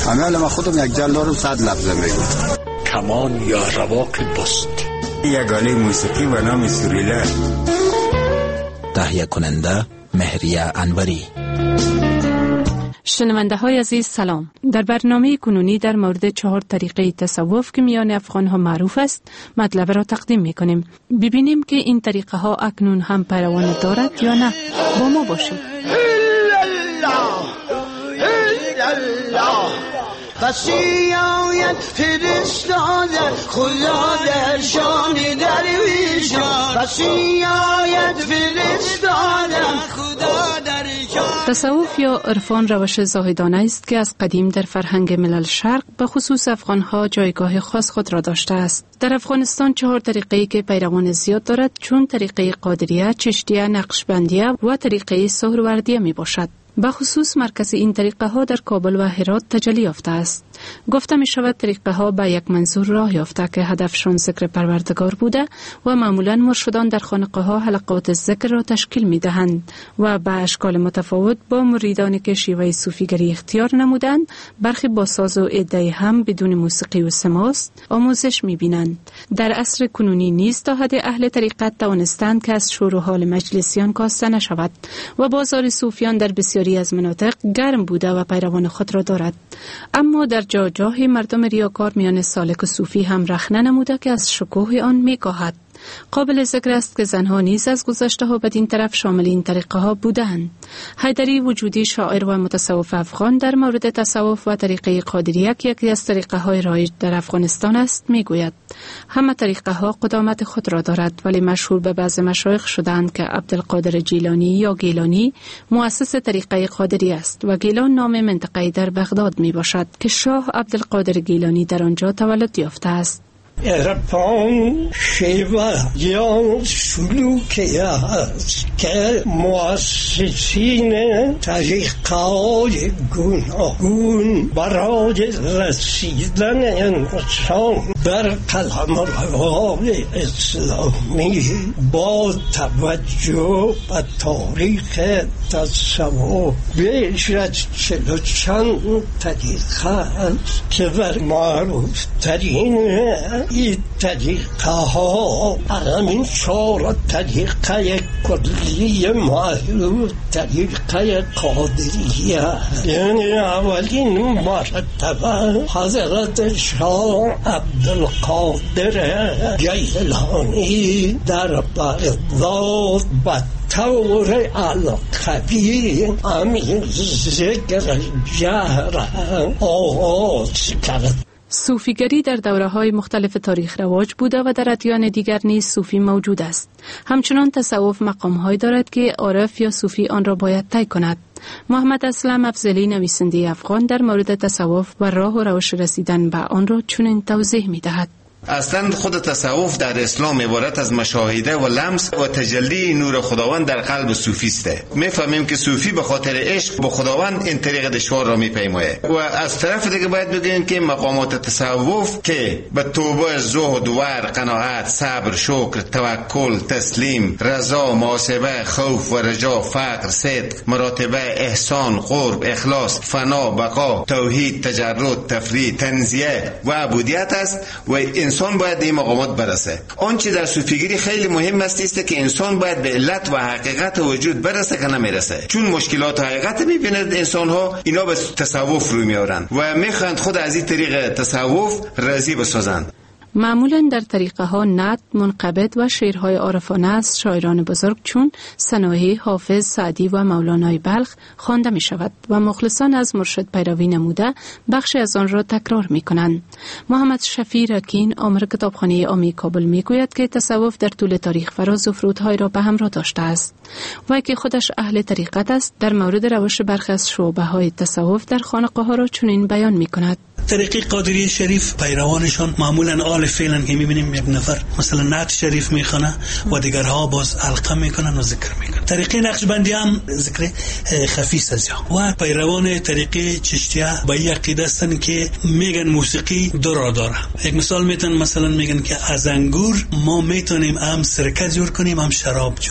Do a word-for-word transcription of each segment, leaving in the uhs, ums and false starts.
همه ما خودم یک جل دارم صد لفظه میگم. کمان یا رواق بست. یگانه موسیقی و نام سوریلا. تهیه کننده مهریه انوری. شنونده های عزیز سلام. در برنامه کنونی در مورد چهار طریقه تصوف که میان افغان ها معروف است مطلب را تقدیم می کنیم. ببینیم که این طریقه ها اکنون هم پیروان دارد یا نه. با ما باشید. بسی آید فرستاده خدا در شان درویشان، بسی آید فرستاده خدا در شان. تصوف یا عرفان روش زاهدانه است که از قدیم در فرهنگ ملل شرق به خصوص افغانها جایگاه خاص خود را داشته است. در افغانستان چهار طریقه‌ای که پیروان زیاد دارد چون طریقه قادریه، چشتیه، نقشبندیه و طریقه سهروردیه می باشد. به خصوص مرکز این طریقه ها در کابل و هرات تجلی یافته است. گفته می شود طریقه ها به یک منظور راه یافته که هدفشان ذکر پروردگار بوده و معمولا مرشدان در خانقاه ها حلقات ذکر را تشکیل می دهند و به اشکال متفاوت با مریدانی که شیوه صوفیگری اختیار نمودند، برخی با ساز و عده هم بدون موسیقی و سماست آموزش می بینند. در عصر کنونی نیز تا حد اهل طریقت توانستند که از شور و حال مجلسیان کاسته نشود و بازار صوفیان در بسیاری از مناطق گرم بوده و پیروان خود را دارد. اما در جا جای مردم ریاکار میان سالک و صوفی هم رخنه نموده که از شکوه آن میکاهد. قابل ذکر است که زنها نیز از گذشته ها بدین طرف شامل این طریقه ها بودند. حیدری وجودی شاعر و متصوف افغان در مورد تصوف و طریقه قادریه که یکی از طریقه های رایج در افغانستان است میگوید: همه طریقه ها قدامت خود را دارد ولی مشهور به بعض مشایخ شدند که عبدالقادر جیلانی یا گیلانی مؤسس طریقه قادریه است و گیلان نام منطقه‌ای در بغداد می باشد که شاه عبدالقادر گیلانی در آنجا تولد یافته است. عرفان شیوه یا سلوکی است که مؤسسین طریقه های گوناگون برای رسیدن انسان در قلمروای اسلامی با توجه به تاریخ تصوف بیش از چل و چند طریقه است که بر معروف ترین این طریقه ها همین چهار طریقه کلی معروف طریقه قادریه، یعنی اولین مرتبه حضرت شاه عبدالقادر جیلانی در بغداد به طور علقبی همین ذکر جهر آغاز کرد. صوفیگری در دوره های مختلف تاریخ رواج بوده و در ادیان دیگر نیز صوفی موجود است. همچنان تصوف مقام های دارد که عارف یا صوفی آن را باید طی کند. محمد اسلم افضلی نویسنده افغان در مورد تصوف و راه و روش رسیدن به آن را چنین توضیح می دهد: اصلا خود تصوف در اسلام عبارت از مشاهده و لمس و تجلی نور خداوند در قلب صوفی است. میفهمیم که صوفی به خاطر عشق به خداوند این طریق دشوار را میپیماید و از طرف دیگه باید بگیم که مقامات تصوف که به توبه، زهد، ورع، قناعت، صبر، شکر، توکل، تسلیم، رضا، محاسبه، خوف و رجا، فقر، صدق، مراتبه، احسان، قرب، اخلاص، فنا، بقا، توحید، تجرد، تفرید، تنزیه و عبودیت است و انسان باید به این مقامات برسه. آنچه در صوفیگری خیلی مهم است است که انسان باید به علت و حقیقت وجود برسه که نمیرسه، چون مشکلات و حقیقت میبیند انسان ها اینا به تصوف روی میارن و میخواند خود از این طریق تصوف راضی بسازند. معمولا در طریقه ها نعت، منقبض و شعرهای عارفانه از شاعران بزرگ چون سنایی، حافظ، سعدی و مولانای بلخ خوانده می شود و مخلصان از مرشد پیروی نموده بخشی از آن را تکرار می کنند. محمد شفیع رکین آمر کتابخانه عامی کابل می گوید که تصوف در طول تاریخ فراز و فرودهای را به همراه داشته است و که خودش اهل طریقت است. در مورد روش برخی از شعبه های تصوف در خانقاه ها را چنین بیان می کند: طریقه قادریه شریف پیروانشان معمولا آل فعلن که میبینیم یک نفر مثلا نعت شریف میخونه و دیگرها باز حلقه میکنن و ذکر میکنن. طریقه نقشبندی هم ذکر خفیف است و پیروان طریقه چشتیه با یک عقیده هستن که میگن موسیقی دو را داره. یک مثال میتونن مثلا میگن که از انگور ما میتونیم هم سرکه جور کنیم هم شراب جور کنیم.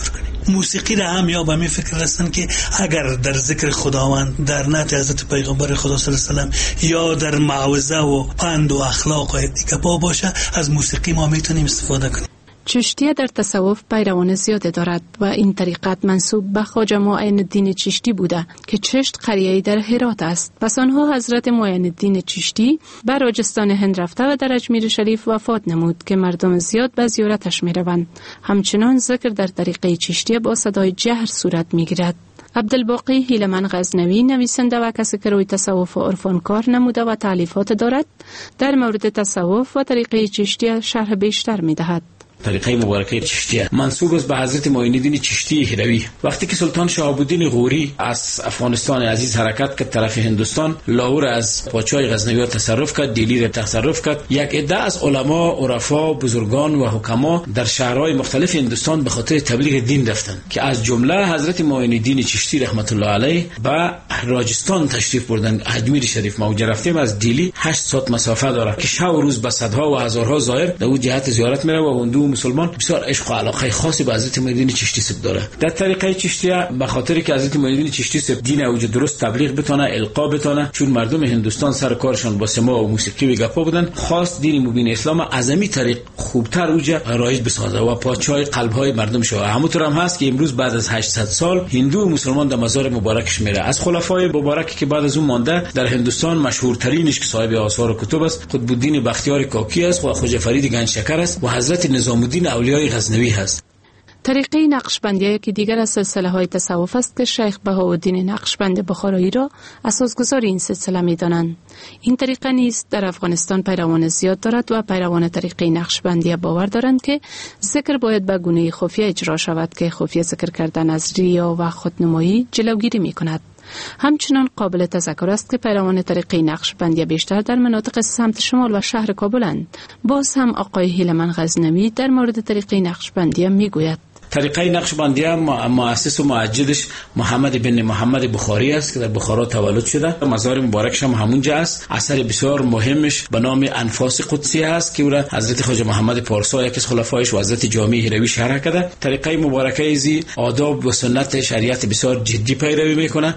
موسیقی را هم یا به می فکر هستند که اگر در ذکر خداوند، در نعت حضرت پیغمبر خدا صلی الله علیه و سلم یا در موعظه و پند و اخلاق و دیگه با باشه، از موسیقی ما میتونیم استفاده کنیم. چشتیه در تصوف پیروان زیاده دارد و این طریقت منسوب به خواجه معین الدین چشتی بوده که چشت قریه‌ای در هرات است. پس آنها حضرت معین الدین چشتی بر راجستان هند رفته و در اجمیر شریف وفات نمود که مردم زیاد به زیارتش می روند. همچنان ذکر در طریقه چشتی با صدای جهر صورت می گیرد. عبدالباقی هیلمن غزنوی نویسنده و کسی که روی تصوف و عرفان کار نموده و تالیفات دارد، در مورد تصوف و طریقه چشتی شرح بیشتر می دهد. طریقه مبارکه چشتیه منسوب است به حضرت معین الدین چشتی هروی. وقتی که سلطان شهاب الدین غوری از افغانستان عزیز حرکت کرد طرف هندوستان، لاهور از پادشاه غزنوی تصرف کرد، دلی را تصرف کرد. یک عده از علما، عرفا، بزرگان و حکما در شهرهای مختلف هندوستان به خاطر تبلیغ دین رفتند که از جمله حضرت معین الدین چشتی رحمت الله علیه به راجستان تشریف بردند. اجمیر شریف ما اونجا رفتیم، از دلی هشت ساعت مسافت داره که شب و روز به صدها و هزارها زائر در اون جهت زیارت میره و هندو مسلمان بسیار عشق و علاقه خاصی به حضرت معین الدین چشتی سب داره. در طریقه چشتیه به خاطر که حضرت معین الدین چشتی سب دین او درست تبلیغ بتونه، القا بتونه، چون مردم هندوستان سر کارشون با سما و موسیقی و گپا بودن، خاص دین مبین اسلام از همین طریق خوبتر اوجه رایج بسازه و پادشاه قلب‌های مردم شو. همونطور هم هست که امروز بعد از هشتصد سال هندو و مسلمان در مزار مبارکش میره. از خلفای مبارک که بعد از اون مانده در هندوستان مشهورترینش که صاحب آثار و کتب است قطب الدین بختیار کاکی است و خواجه فرید گنج شکر است و حضرت نظام الدین اولیای غزنوی هست. طریقه نقشبندی که دیگر از سلسله های تصوف است که شیخ بهاءالدین نقشبند بخارایی را اساسگزار این سلسله می دانند. این طریقه نیز در افغانستان پیروان زیاد دارد و پیروان طریقه نقشبندی باور دارند که ذکر باید به گونه خفیه اجرا شود که خفیه ذکر کردن از ریا و خودنمایی جلوگیری می کند. همچنان قابل تذکر است که پیروان طریقه نقشبندی بیشتر در مناطق سمت شمال و شهر کابلند. باز هم آقای هیلمن غزنوی در مورد طریقه نقشبندی می گوید. طریقه نقشبندی مؤسس و مؤجدش محمد بن محمد بخاری است که در بخارا تولد شده. مزار مبارکش هم همونجا است. اثر بسیار مهمش به نام انفاس قدسی است که او را حضرت خواجه محمد پارسا یکی از خلفایش و حضرت جامی هروی شرح کرده. طریقه مبارکه ازی آداب و سنت شریعت بسیار جدی پیروی میکنه.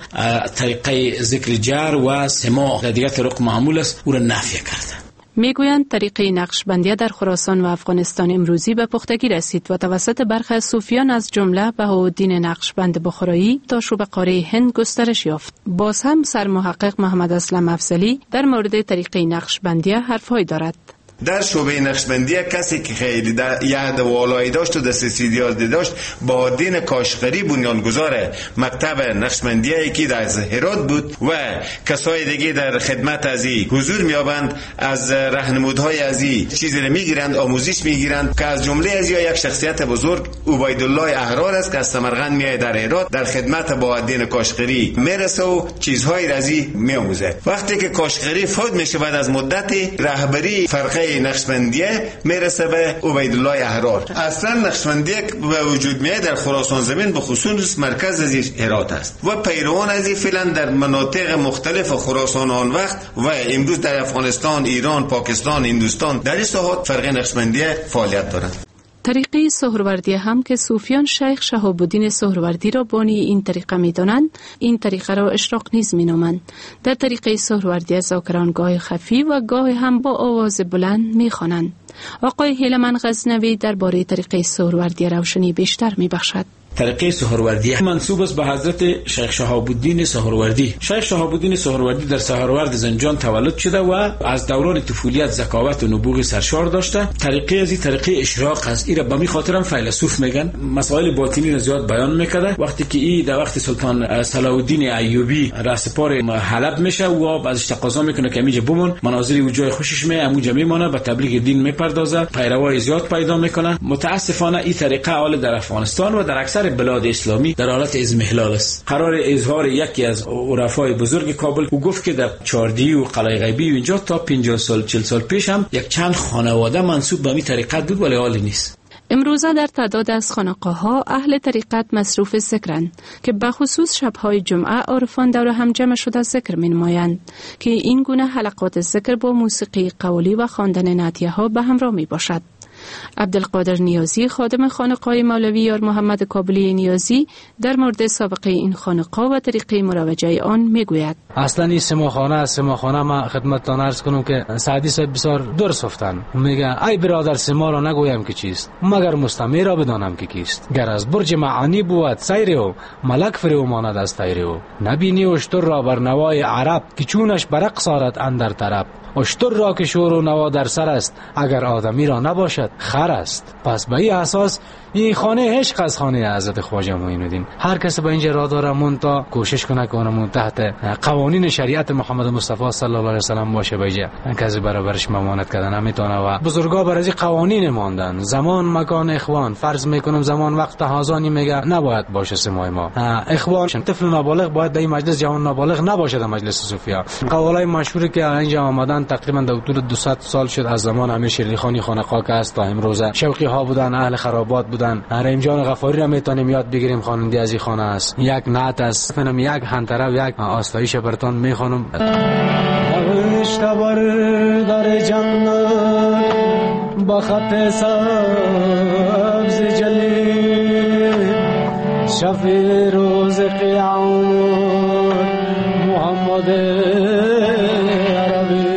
طریقه ذکر جر و سماع در دیگر طرق معمول است، او را نفی کرده. میگویند طریقه نقشبندی در خراسان و افغانستان امروزی به پختگی رسید و توسط برخی از صوفیان از جمله بهاءالدین نقشبند بخارایی تا شبه قاره هند گسترش یافت. باز هم سرمحقق محمد اسلم افضلی در مورد طریقه نقشبندی حرف‌هایی دارد. در شعبه نقشبندی کسی که خیلی یاد والایی داشت و دسترسی زیادی داشت با دین کاشغری بنیانگذار مکتب نقشبندی که در هرات بود و کسای دیگه در خدمت از این حضور میابند، از راهنمودهای از این چیزی رو میگیرند، آموزش میگیرند که از جمله از یک شخصیت بزرگ عبیدالله احرار است که از سمرقند میاد در هرات در خدمت با دین کاشغری میرسه و چیزهای رازی میآموزه. وقتی که کاشغری فوت میشه بعد از مدتی رهبری فرقه نقشبندیه میرسه به عبیدالله احرار. اصلا نقشبندیه به وجود میاد در خراسان زمین به خصوص مرکز از هرات است و پیروان از این فعلا در مناطق مختلف خراسان آن وقت و امروز در افغانستان، ایران، پاکستان، هندوستان در این ساحات فرقه نقشبندیه فعالیت دارد. طریقه سهروردی هم که صوفیان شیخ شهاب الدین سهروردی را بانی این طریقه می دانند، این طریقه را اشراق نیز می نامند. در طریقه سهروردی ذاکران گاه خفی و گاه هم با آواز بلند می خوانند. آقای هیلمن غزنوی درباره طریقه سهروردی روشنی بیشتر می بخشد. طریقه سهروردی منسوب است به حضرت شیخ شهاب الدین سهروردی. شیخ شهاب الدین سهروردی در سهروردی زنجان تولد شده و از دوران طفولیت ذکاوت و نبوغ سرشار داشته. طریقه از این طریقه اشراق است. این را به می خاطرم فیلسوف میگن، مسائل باطنی را زیاد بیان میکرده. وقتی که این در وقت سلطان صلاح الدین ایوبی رهسپار حلب میشه و ازش تقاضا میکنه که اینجا بمون، مناظری و جای خوشش می اونجا میمونه، به تبلیغ دین میپردازه، پیروای زیاد پیدا میکنه. متاسفانه این طریقه حال در افغانستان و در اکثر بلاد اسلامی در حالت اضمحلال است. قرار اظهار یکی از عرفای بزرگ کابل او گفت که در چاردی و قلعه غیبی و اینجا تا پنجاه سال چهل سال پیش هم یک چند خانواده منسوب به این طریقت بود ولی حال نیست. امروزه در تعداد از خانقاه‌ها اهل طریقت مصروف ذکرند که به خصوص شب‌های جمعه عارفان دور هم جمع شده ذکر می‌نمایند که این گونه حلقات ذکر با موسیقی قولی و خواندن نعتیه‌ها به همراه می‌باشد. عبدالقادر نیازی خادم خانقاه مولوی یار محمد کابلی نیازی در مورد سابقه این خانقاه و طریقه مروجه آن میگوید. اصلا این سماخانه از سماخانه ما خدمتتان عرض کنم که سعدی صاحب بسیار درست گفتن. میگه ای برادر سما را نگویم که چیست مگر مستمع را بدانم که کیست. گر از برج معانی بود سیر او ملک فرو ماند از طیر او. نبینی اشتر را بر نوای عرب که چونش برق سارد اندر طرب. اشتر را که شور و نوا در سر است اگر آدمی را نباشد خر است. پس به این اساس این خانه عشق از خانه حضرت خواجه معین الدین. هر کس به اینجا را داره مونتا کوشش کنه که اونمون تحت قوانین شریعت محمد مصطفی صلی الله علیه و سلم باشه. بیجه کسی برابرش ممانعت کردن نمیتونه و بزرگا بر از این قوانین ماندن. زمان مکان اخوان فرض میکنم زمان وقت هازانی میگه نباید باشه سمای ما اخوان. طفل نابالغ باید در این مجلس جوان نابالغ نباشه در مجلس صوفیا. قوالای مشهوری که اینجا آمدن تقریبا در حدود دویست سال شد از زمان امیر شیرعلی خانی خانقاه که است تا امروزه. شوقی ها بودن اهل خرابات بودن. رحیم جان غفاری را میتونیم یاد بگیریم خواننده از این خانه است. یک نعت است فنم یک هنتره و یک آستایش برتون میخوانم. اشتبار در جنت با خط سبز جلی شفیع روز قیامت محمد عربی.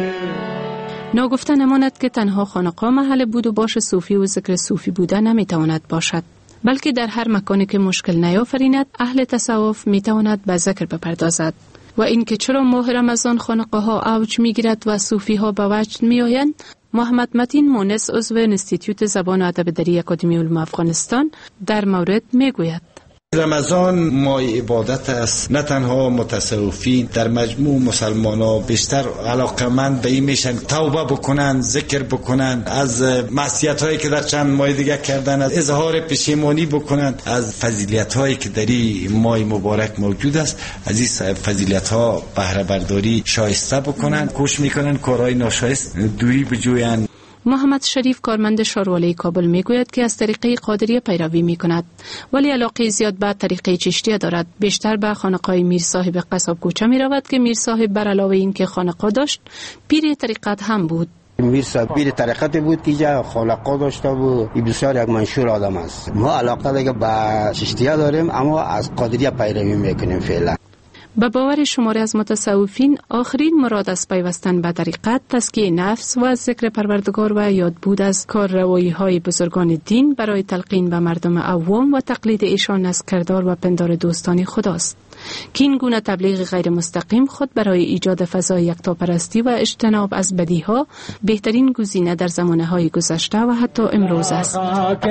ناگفته نماند که تنها خانقاه محل بود و باش صوفی و ذکر صوفی بوده نمیتواند باشد، بلکه در هر مکانی که مشکل نیافریند اهل تصوف میتواند به ذکر بپردازد. و اینکه چرا ماه رمضان خانقاه ها اوج میگیرد و صوفی ها به وجد میآیند، محمد متین مونس عضو انستیتیوت زبان و ادب در اکادمی علوم افغانستان در مورد میگوید. رمضان ماه عبادت است. نه تنها متصوفین، در مجموع مسلمان ها بیشتر علاقمند به این میشن توبه بکنن، ذکر بکنن، از معصیت هایی که در چند ماه دیگه کردن از اظهار پشیمانی بکنن، از فضیلت هایی که در این ماه مبارک موجود است از این فضیلت ها بهره برداری شایسته بکنن، کوشش میکنن کارهای ناشایست دوری بجوین. محمد شریف کارمند شارواله کابل میگوید که از طریقه قادریه پیروی میکند، ولی علاقه زیاد به طریقه چشتیه دارد. بیشتر به خانقاه میر صاحب قصاب کوچه می رود که میر صاحب بر علاوه این که خانقاه داشت پیر طریقت هم بود. میر صاحب پیر طریقت بود که جا خانقاه داشته بود. این بسیار یک منشور آدم است. ما علاقه دیگه به چشتیه داریم اما از قادریه پیروی میکنیم فعلا. به باور شماری از متصوفین آخرین مراد از پیوستن به طریقت تزکیه نفس و ذکر پروردگار و یاد بود از کارروایی های بزرگان دین برای تلقین به مردم عوام و تقلید ایشان از کردار و پندار دوستانی خداست که این گونه تبلیغ غیر مستقیم خود برای ایجاد فضای یکتاپرستی و اجتناب از بدیها بهترین گزینه در زمانه های گذشته و حتی امروز است.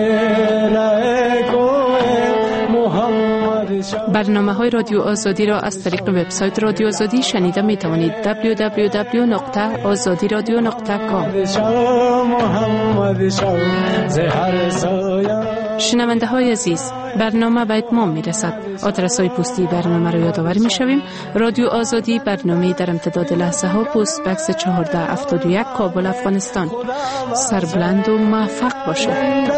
برنامه های رادیو آزادی را از طریق وبسایت رادیو آزادی شنیده می توانید. دبلیو دبلیو دبلیو نقطه آزادی رادیو نقطه کام. شنونده های عزیز، برنامه به اتمام می رسد. آدرس های پستی برنامه را یادآور می شویم. رادیو آزادی، برنامه در امتداد لحظه ها، پست بکس چهارده هفتاد و یک، کابل، افغانستان. سربلند و موفق باشید.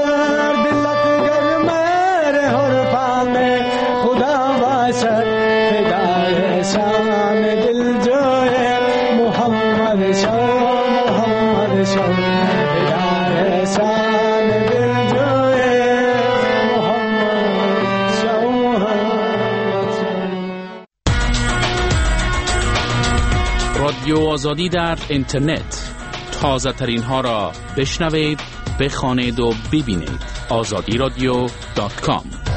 رادیو آزادی در اینترنت، تازه ترین ها را بشنوید، بخوانید و ببینید. آزادی رادیو دات کام